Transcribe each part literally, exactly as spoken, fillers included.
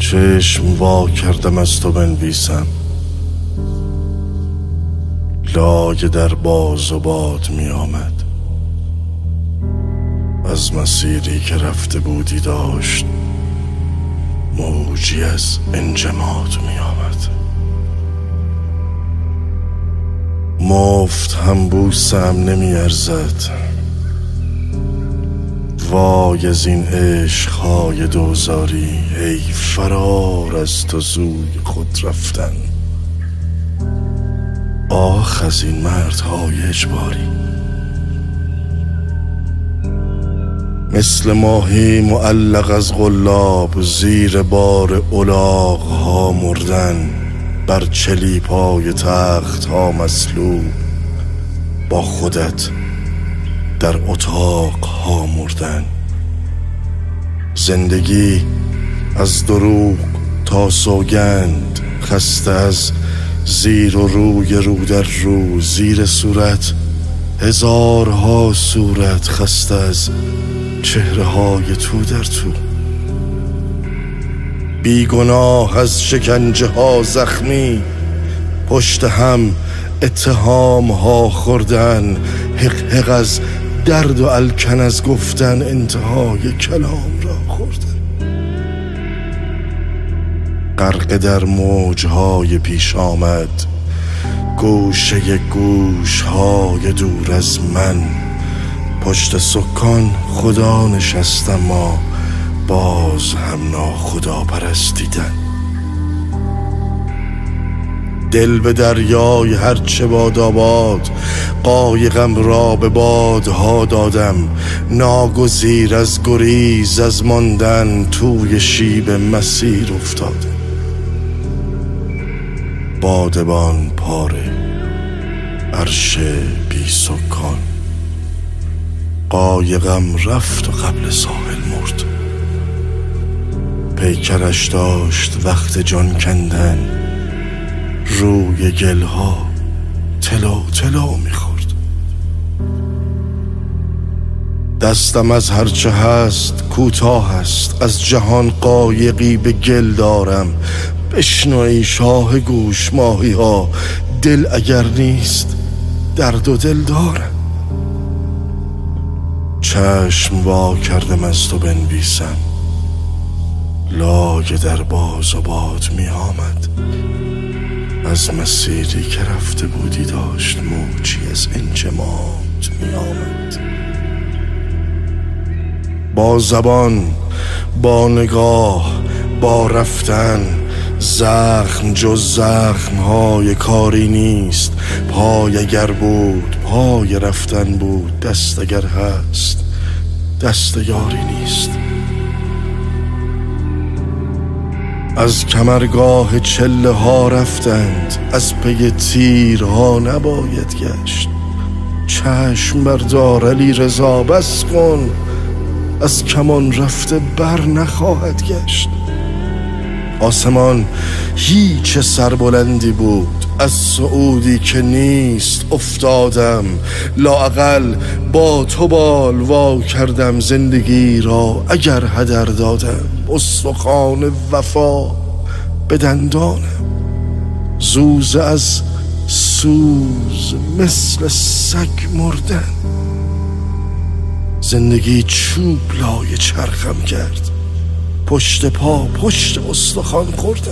چشم وا کردم از تو بنویسم، لایه در باز و باد می آمد. از مسیری که رفته بودی داشت موجی از انجماد می آمد. مفت هم بوسم نمی ارزد، وای از این عشقهای دوزاری، ای فرار از تو زوی خود رفتن، آخ از این مردهای اجباری. مثل ماهی معلق از غلاب، زیر بار الاغ ها مردن، بر چلیپای تخت ها مصلوب، با خودت در اتاق ها مردن. زندگی از دروغ تا سوگند، خسته از زیر و روی رو در رو، زیر صورت هزارها صورت، خسته از چهره های تو در تو. بیگناه از شکنجه ها زخمی، پشت هم اتهام ها خوردن، حق حق از درد و الکن از گفتن، انتهای کلام را خوردن. غرق در موجهای پیش آمد، گوشه گوش های دور از من، پشت سکان خدا نشستم، ما باز هم ناخدا پرستیدن. دل به دریای هرچه باد آباد، قایقم را به بادها دادم، ناگزیر از گریز از ماندن، توی شیب مسیر افتاده. بادبان پاره، عرش بی سکان، قایقم رفت و قبل ساحل مرد. پیکرش داشت وقت جان کندن، روی گلها تلو تلو میخورد. دستم از هرچه هست کوتاه است، از جهان قایقی به گل دارم. بشنو ای شاه گوش ماهی ها، دل اگر نیست درد و دل دارم. چشم وا کردم از تو بنویسم، لایه در باز و باد می آمد. از مسیری که رفته بودی داشت موجی از انجماد می آمد. با زبان، با نگاه، با رفتن، زخم جز زخم های کاری نیست. پای اگر بود پای رفتن بود، دست اگر هست دست یاری نیست. از کمرگاه چله ها رفتند، از پی تیرها نباید گشت. چشم بردار علی رضا، بس کن، از کمان رفته بر نخواهد گشت. آسمان هیچ سربلندی بود، از صعودی که نیست افتادم. لااقل با تو بال وا کردم زندگی را اگر هدر دادم. استخوان وفا به دندانم، زوز از سوز مثل سگ مردن. زندگی چوب لای چرخم کرد، پشت پا پشت استخوان خوردم.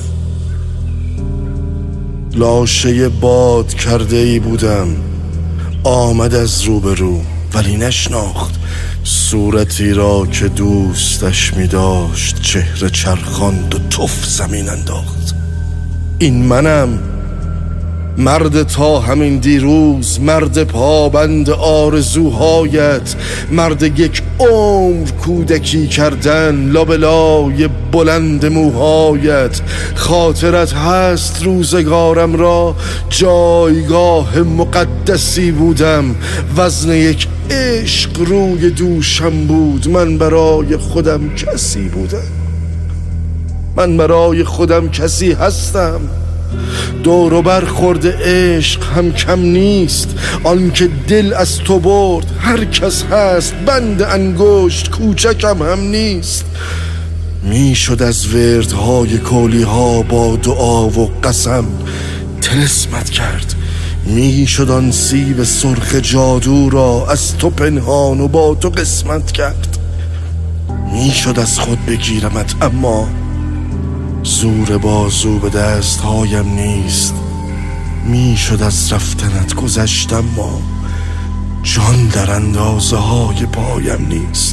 لاشه باد کرده ای بودم، آمد از رو به رو ولی نشناخت صورتی را که دوستش می داشت. چهره چرخاند و تف زمین انداخت. این منم، مرد تا همین دیروز، مرد پابند آرزوهایت، مرد یک عمر کودکی کردن لابلای بلند موهایت. خاطرت هست روزگارم را جایگاه مقدسی بودم، وزن یک عشق روی دوشم بود. من برای خودم کسی بودم، من برای خودم کسی هستم. دور و بر خورد عشق هم کم نیست، آن که دل از تو برد هر کس هست. بند انگشت کوچکم هم نیست. می شد از وردهای کولی ها با دعا و قسم طلسمت کرد. می شد آن سیب سرخ جادو را از تو پنهان و با تو قسمت کرد. می شد از خود بگیرمت اما زور بازو به دستهایم نیست. می شد از رفتنت گذشتم ما جان در اندازه های پایم نیست.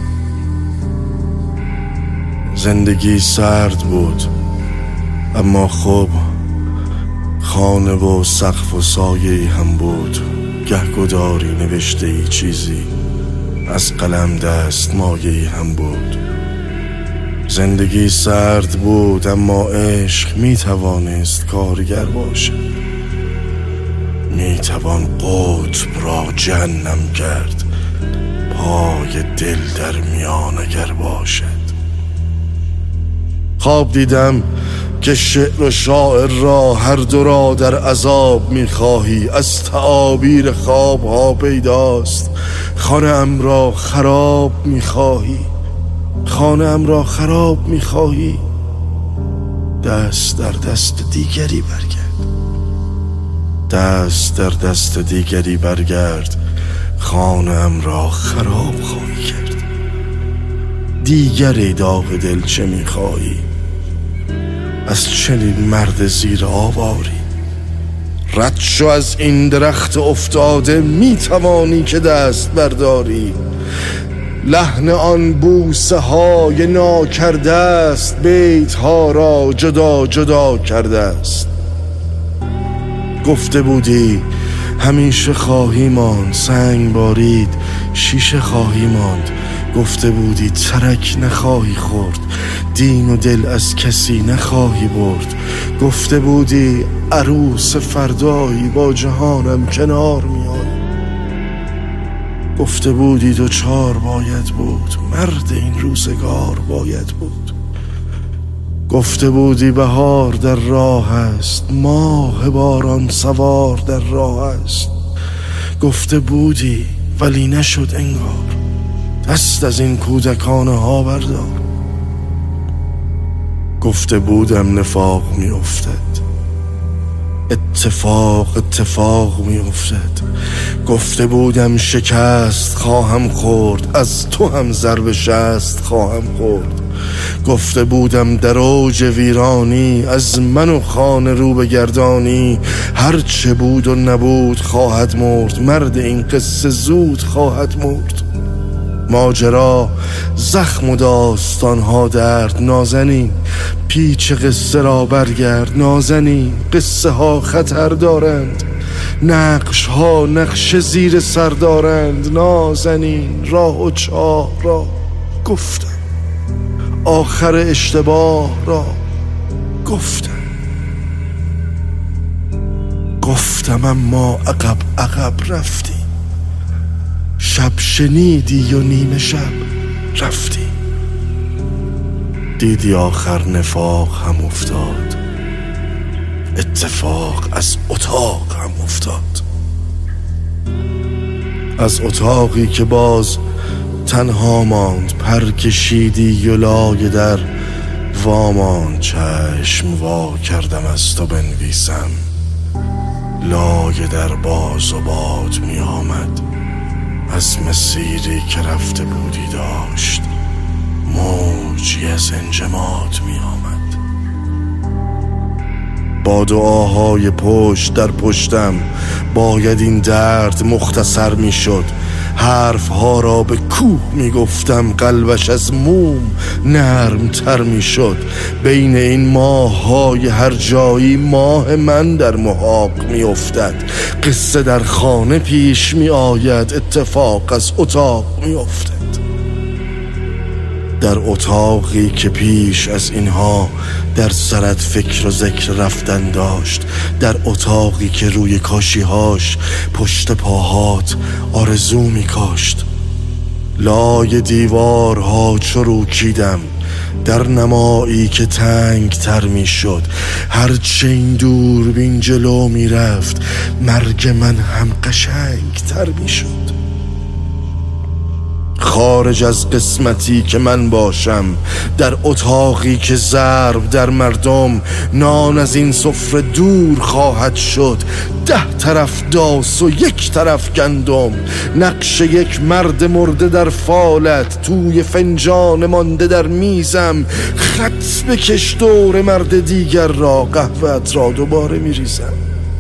زندگی سرد بود اما خوب، خانه و سقف و سایه هم بود. گهگداری نوشته ای چیزی از قلم دست مایه هم بود. زندگی سرد بود اما عشق می توانست کارگر باشد. می توان قطب را جهنم کرد پای دل در میان اگر باشد. خواب دیدم که شعر و شاعر را هر دو را در عذاب می‌خواهی. از تعابیر خواب ها پیداست خانه ام را خراب می‌خواهی. خانه ام را خراب می‌خواهی. دست در دست دیگری برگرد. دست در دست دیگری برگرد. خانه ام را خراب خواهی کرد. دیگری داغ دل چه می‌خواهی؟ از چنین مرد زیر آواری رد شو از این درخت افتاده. می توانی که دست برداری. لحن آن بوسه های ناکرده است بیت ها را جدا جدا کرده است. گفته بودی همیشه خواهی ماند، سنگ بارید شیشه خواهی ماند. گفته بودی ترک نخواهی خورد، دین و دل از کسی نخواهی برد. گفته بودی عروس فردایی با جهانم کنار میای. گفته بودی دو چار باید بود، مرد این روزگار باید بود. گفته بودی بهار در راه است، ماه باران سوار در راه است. گفته بودی ولی نشد انگار، دست از این کودکانه ها بردار. گفته بودم نفاق می افتد، اتفاق اتفاق می افتد. گفته بودم شکست خواهم خورد، از تو هم ضرب شست خواهم خورد. گفته بودم در اوج ویرانی از من و خانه رو بگردانی. هر چه بود و نبود خواهد مرد، مرد این قصه زود خواهد مرد. ماجرا زخم و داستانها درد، نازنین پیچ قصه را برگرد. نازنین قصه ها خطر دارند، نقش ها نقش زیر سر دارند. نازنین راه و چاه را گفتم، آخر اشتباه را گفتم. گفتم اما عقب عقب رفتی، شب شنیدی و نیمه شب رفتی. دیدی آخر نفاق هم افتاد، اتفاق از اتاق هم افتاد. از اتاقی که باز تنها ماند، پر کشیدی و لای در واماند. چشم وا کردم از تو بنویسم، لای در باز و باد می آمد. از مسیری که رفته بودی داشت موجی از انجماد می آمد. با دعاهای پشت در پشتم باید این درد مختصر می شد. حرف ها را به کوه می گفتم، قلبش از موم نرم تر می شد. بین این ماه های هر جایی ماه من در محاق می افتد. قصه در خانه پیش می آید، اتفاق از اتاق می افتد. در اتاقی که پیش از اینها در سرت فکر و ذکر رفتن داشت. در اتاقی که روی کاشیهاش پشت پاهات آرزو می کاشت. لای دیوارها چروکیدم در نمایی که تنگ تر می شد. هرچه این دوربین جلو می رفت مرگ من هم قشنگ تر می شد. خارج از قسمتی که من باشم، در اتاقی که ضرب در مردم، نان از این سفره دور خواهد شد. ده طرف داس و یک طرف گندم، نقش یک مرد مرده در فالت، توی فنجان مانده در میزم. خط بکش دور مرد دیگر را، قهوه‌ات را دوباره میریزم.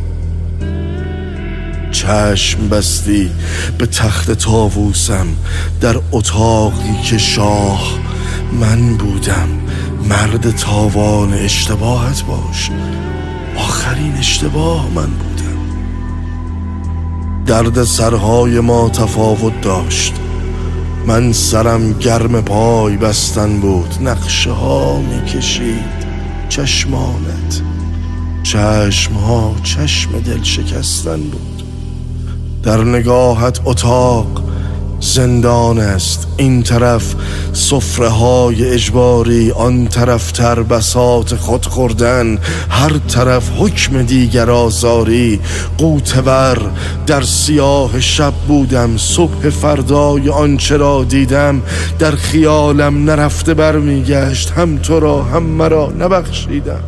چشم بستی به تخت طاووسم، در اتاقی که شاه من بودم. مرد تاوان اشتباهت باش، آخرین اشتباه من بودم. درد سرهای ما تفاوت داشت، من سرم گرم پای بستن بود. نقشه ها می کشید چشمانت، چشم ها چشم دل شکستن بود. در نگاهت اتاق زندان است، این طرف سفره های اجباری، آن طرف تر بساط خود خوردن، هر طرف حکم دیگر آزاری. قوتور در سیاه شب بودم، صبح فردای آنچه را دیدم در خیالم نرفته برمیگشت. هم تو را هم مرا نبخشیدم.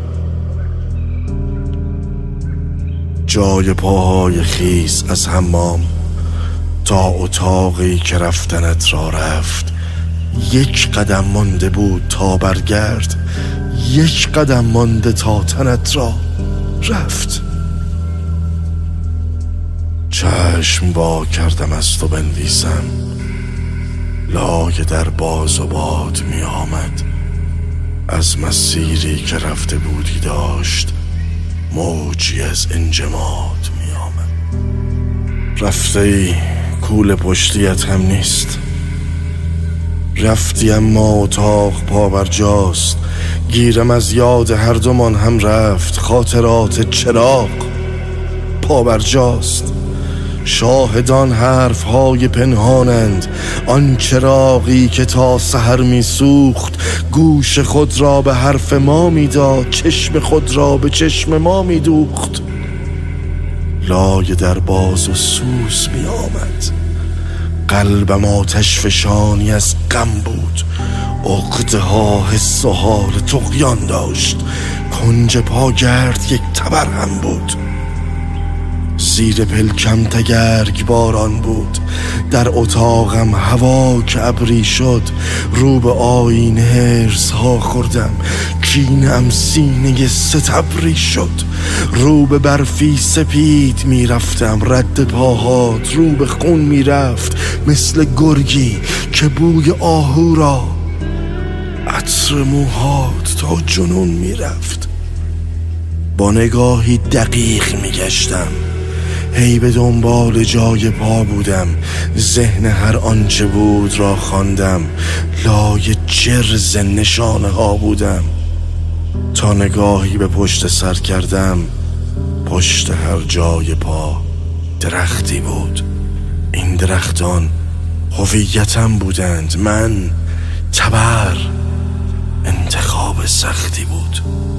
جای پاهای خیس از حمام تا اتاقی که رفتنت را رفت، یک قدم مانده بود تا برگرد، یک قدم مانده تا تنت را رفت. چشم وا کردم از تو بنویسم، لای در باز و باد می آمد. از مسیری که رفته بودی داشت موجی از انجماد می آمد. رفته ای، کول پشتیت هم نیست. رفتی اما اتاق پا بر جاست، گیرم از یاد هر دومان هم رفت. خاطرات چراغ پا بر جاست، شاهدان حرف های پنهانند. آن چراغی که تا سحر می سوخت، گوش خود را به حرف ما می داد، چشم خود را به چشم ما می دوخت. لای در باز و سوز می آمد، قلبم آتش فشانی از غم بود. عقده ها حس و حال طغیان داشت، کنج پا گرد یک تبر هم بود. زیر پلکم تگرگ باران بود، در اتاقم هوا که ابری شد. رو به آینه هرس ها خوردم، کینه‌ام سینه ستبری شد. رو به برفی سپید می رفتم، رد پاهات رو به خون می رفت. مثل گرگی که بوی آهو را، عطر موهات تا جنون می رفت. با نگاهی دقیق می گشتم، هی به دنبال جای پا بودم. ذهن هر آنچه بود را خواندم، لای جرز نشانه ها بودم. تا نگاهی به پشت سر کردم، پشت هر جای پا درختی بود. این درختان هویتم بودند، من تبر. انتخاب سختی بود.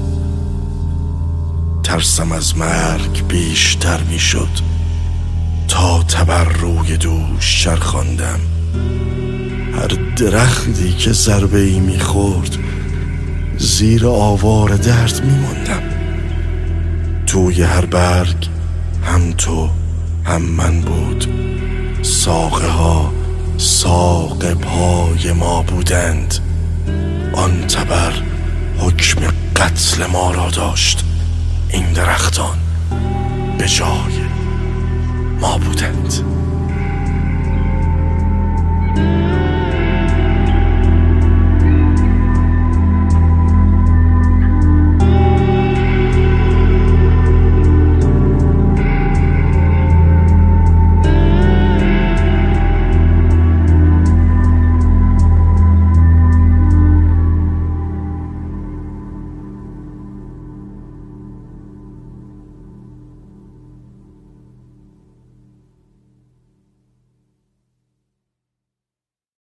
ترسم از مرگ بیشتر می شد، تا تبر روی دوش چرخاندم. هر درختی که ضربه ای می خورد، زیر آوار درد می ماندم. توی هر برگ هم تو هم من بود. ساقه ها ساق پای ما بودند. آن تبر حکم قتل ما را داشت، این درختان به جای ما بودند.